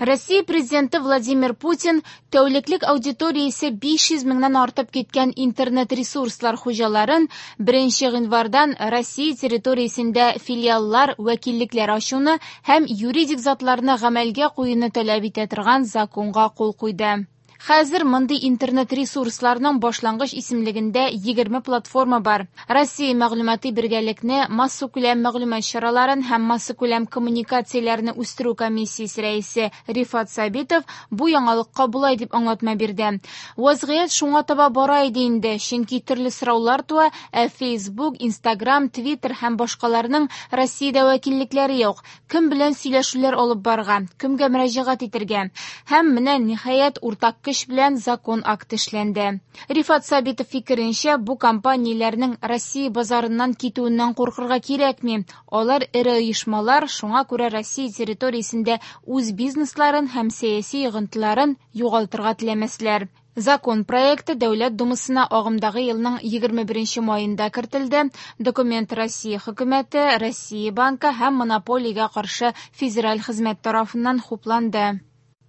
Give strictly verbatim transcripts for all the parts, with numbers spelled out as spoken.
Россия президенты Владимир Путин тәүлеклек аудиториясе биш йөз меңнән артып киткән интернет-ресурслар хуҗаларын беренче гыйнвардан Россия территориясендә филиаллар, вәкиллекләр ачуны һәм юридик затларны гамәлгә куюны таләп итә торган законга кул куйды. Хәзер мондый интернет-ресурсларның башлангыч исемлегендә егерме платформа бар. Россия мәгълүмати бергәлекне, массакүләм мәгълүмат чараларын һәм массакүләм коммуникацияләрне үстерү комиссиясе рәисе Рифат Сабитов бу яңалыкка булай дип аңлатма бирде. Вазгыять шуңа таба бара иде инде, чөнки төрле сораулар туа, ә Facebook, Instagram, Twitter һәм башкаларның Россиядә вәкиллекләре юк. Кем белән сөйләшүләр алып барга, кемгә мөрәҗәгать итәргә? Һәм менә ниһаять уртак көч белән закон акты эшләнде. Рифат Сабитов фикеренчә, бу компанияләрнең Россия базарыннан китүеннән куркырга кирәкми. Алар эре оешмалар, шуңа күрә Россия территориясендә үз бизнесларын һәм сәяси йогынтыларын югалтырга теләмәсләр. Закон проекты Дәүләт Думасына агымдагы елның егерме беренче маенда кертелде. Документ Россия хөкүмәте, Россия банкы һәм монополиягә каршы федераль хезмәт тарафыннан хупланды.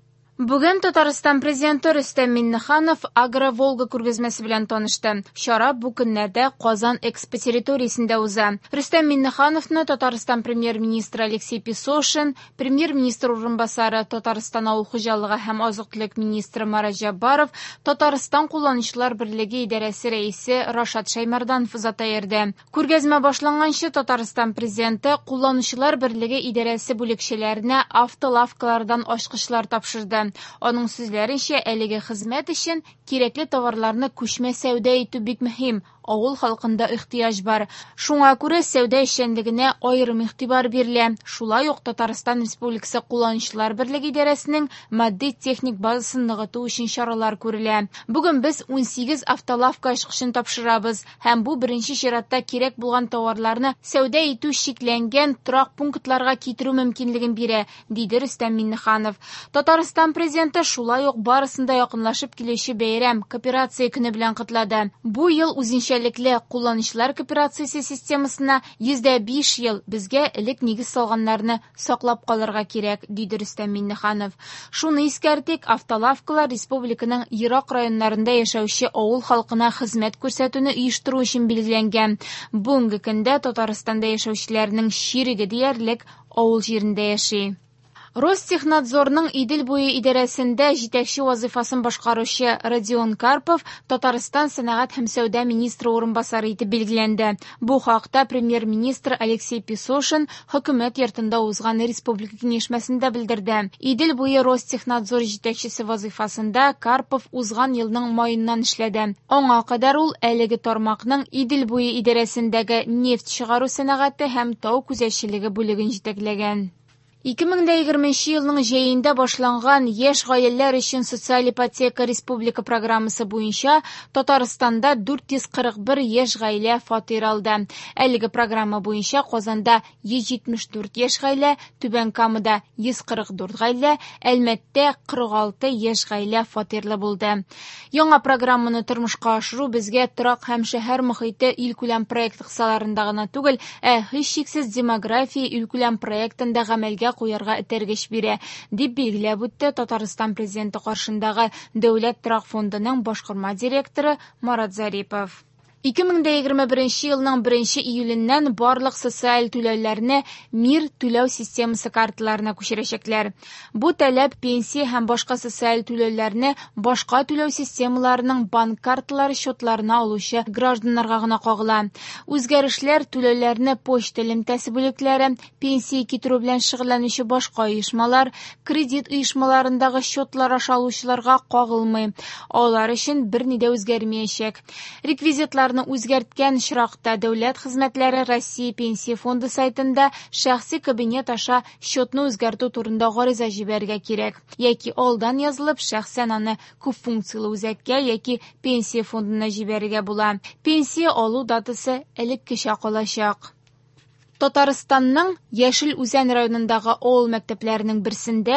Бүген Татарстан президенты Рөстәм Миңнеханов Агро-Волга күргәзмәсе белән танышты. Чара бу көннәрдә Казан экспо территориясендә уза. Рөстәм Миңнехановны Татарстан премьер-министры Алексей Песошин, премьер-министр урынбасары Татарстан авыл хуҗалыгы һәм азык-төлек министры Марат Җаббаров, Татарстан кулланучылар берлеге идарәсе рәисе Рашад Шаймарданов озата йөрде. Күргәзмә башланганчы Татарстан президенты кулланучылар берлеге идарәсе бүлекчәләренә автолавкалардан ачкычлар тапшырды. Аның сүзләренчә, әлеге хезмәт өчен кирәкле товарларны күчмә сәүдә итү бик мөһим. Авыл халкында ихтыяҗ бар. Шуңа күрә сәүдә эшчәнлегенә аерым игътибар бирелә. Шулай ук Татарстан Республикасы кулланучылар берлеге идарәсенең матди-техник базасын ныгыту өчен чаралар күрелә. Бүген без ун сигез автолавка ачкычын тапшырабыз һәм бу беренче чиратта кирәк булган товарларны сәүдә итү шикләнгән торак пунктларга китерү мөмкинлеген бирә, диде Рөстәм Миңнеханов. Татарстан президенты шулай ук барысында якынлашып килүче бәйрәм кооперация көне белән котлады. Бу ел үзенчә кулланучылар кооперациясе системасына йөз биш ел безгә элек нигез салганнарны саклап калырга кирәк, диде Рөстәм Миңнеханов. Шуны искәртик, автолавкалар республиканың ерак районнарында яшәүче авыл халкына хезмәт күрсәтүне оештыру өчен билгеләнгән. Бүгенге көндә Татарстанда яшәүчеләрнең чириге диярлек авыл җирендә яши. Ростехнадзорның Идел буе идарәсендә җитәкче вазифасын башкаручы Родион Карпов Татарстан сәнәгать һәм сәүдә министры урынбасары итеп билгеләнде. Бу хакта премьер-министр Алексей Песошин хөкүмәт йортында узган республика киңәшмәсендә белдерде. Идел буе Ростехнадзор җитәкчесе вазифасында Карпов узган елның маеннан эшләде. Аңа кадәр ул әлеге тармакның Идел буе идарәсендәге нефть чыгару сәнәгате һәм тау күзәтчелеге бүлеген җитәкләгән. ике мең егерменче елның җәендә башланган яшь гаиләләр өчен социаль ипотека республика программасы буенча Татарстанда дүрт йөз кырык бер яшь гаилә фатир алды. Әлеге программа буенча Казанда йөз җитмеш дүрт яшь гаилә, Түбән Камада йөз кырык дүрт гаилә, Әлмәттә кырык алты яшь гаилә фатирлы булды. Яңа программаны тормышка ашыру безгә торак һәм шәһәр мохите илкүләм проект кысаларында гына түгел, ә һичшиксез демография илкүләм проектында гамәлгә куярга этәргеч бирә, дип билгеләп үтте Татарстан президенты каршындагы Дәүләт торак фондының башкарма директоры Марат Зарипов. ике мең егерме беренче елның беренче июленнән барлык социаль түләүләрне МИР түләү системасы карталарына күчерәчәкләр. Бу таләп пенсия һәм башка социаль түләүләрне башка түләү системаларының банк карталары счетларына алучы гражданнарга гына кагыла. Үзгәрешләр түләүләрне почта элемтәсе бүлекләре, пенсия китерү белән шөгыльләнүче башка оешмалар, кредит оешмаларындагы счетлар аша алучыларга кагылмый. Алар өчен берни дә үзгәрмәячәк. Реквизитлар үзгәрткән чиракта Дәүләт хезмәтләре Россия пенсия фонды сайтында шәхси кабинет аша счетны үзгәртү турында гариза җибәрергә кирәк. Яки алдан язылып, шәхсән аны күп функциялы үзәккә яки пенсия фондына җибәрергә була. Пенсия алу датасы элеккечә калачак. Татарстанның Яшел Үзән районындагы авыл мәктәпләренең берсендә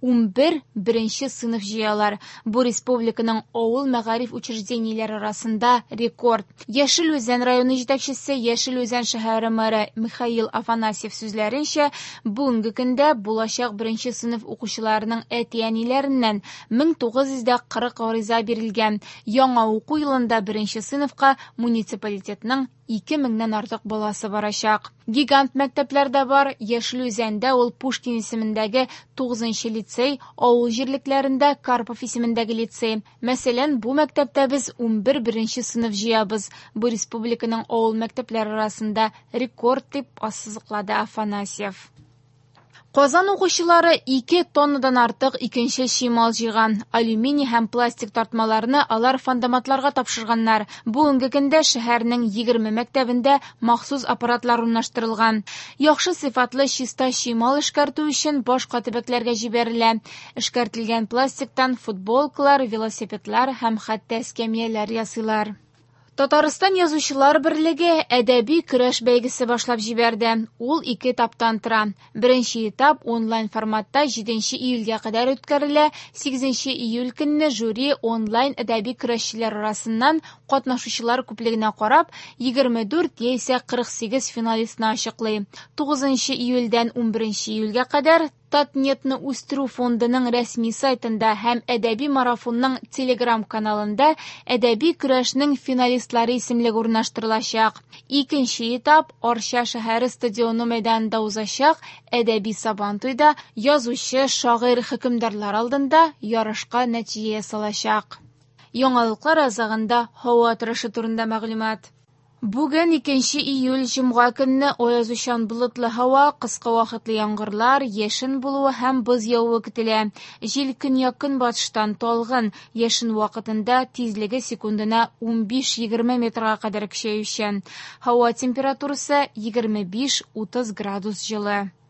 унбер беренче сыйныф җыялар. Бу республиканың авыл мәгариф учреждениеләре арасында рекорд. Яшел Үзән районы җитәкчесе Яшел Үзән шәһәре мэры Михаил Афанасьев сүзләренчә, бүгенге көндә булачак беренче сыйныф укучыларының әти-әниләреннән мең тугыз йөз кырык гариза бирелгән. Яңа уку елында беренче сыйныфка муниципалитетның ике меңнән артык баласы барачак. Гигант мәктәпләрдә бар. Яшел Үзәндә ул Пушкин исемендәге тугызынчы лицей, авыл җирлекләрендә Карпов исемендәге лицей. Мәсәлән, бу мәктәптә без унбер беренче сыйныф җыябыз. Бу республиканың авыл мәктәпләре арасында рекорд дип ассызыклады Афанасьев. Казан укучылары ике тоннадан артык икенче чимал җыйган. Алюминий һәм пластик тартмаларны алар фондоматларга тапшырганнар. Бүгенге көндә шәһәрнең егерме мәктәбендә махсус аппаратлар урнаштырылган. Яхшы сыйфатлы чиста чимал эшкәртү өчен башка төбәкләргә җибәрелә. Эшкәртелгән пластиктан футболкалар, велосипедлар һәм хәтта эскәмияләр ясыйлар. Татарстан язучылар берлеге әдәби көрәш бәйгесе башлап җибәрде. Ул ике этаптан тора. Беренче этап онлайн форматта җиденче июльгә кадәр үткәрелә. сигезенче июль көнне жюри онлайн әдәби көрәшчеләр арасыннан катнашучылар күплегенә карап, егерме дүрт яисә кырык сигез финалистны ачыклый. тугызынчы июльдән унберенче июльгә кадәр Татнетны үстерү фондының рәсми сайтында һәм әдәби марафонның телеграм каналында әдәби көрәшнең финалистлары исемлеге урнаштырылачак. Икенче этап Арча шәһәре стадионы мәйданында узачак. Әдәби сабантуйда язучы, шагыйрь, хөкемдарлар алдында ярышка нәтиҗә ясалачак. Яңалыклар азагында һава торышы турында мәгълүмат. Бүген икенче июль җомга көнне аязучан болытлы һава, кыска вакытлы яңгырлар, яшен булуы һәм боз явуы көтелә. Җил көньяк-көнбатыштан талгын, яшен вакытында тизлеге секундына унбиш-егерме метрга кадәр көчәючән. Һава температурасы егерме биш-утыз градус җылы.